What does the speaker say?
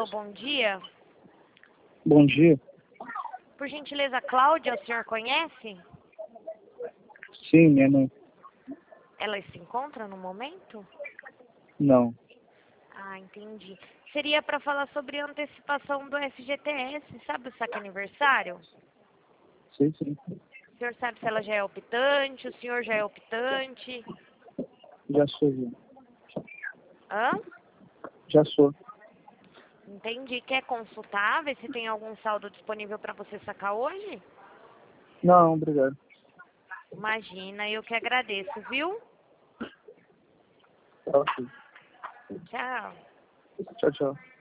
Alô, bom dia. Bom dia. Por gentileza, Cláudia, o senhor conhece? Sim, minha mãe. Ela se encontra no momento? Não. Ah, entendi. Seria para falar sobre a antecipação do FGTS, sabe o saque aniversário? Sim, sim. O senhor sabe se ela já é optante, o senhor já é optante? Já sou. Hã? Já sou. Entendi. Quer consultar, ver se tem algum saldo disponível para você sacar hoje? Não, obrigado. Imagina, eu que agradeço, viu? Tá, ok. Tchau. Tchau, tchau.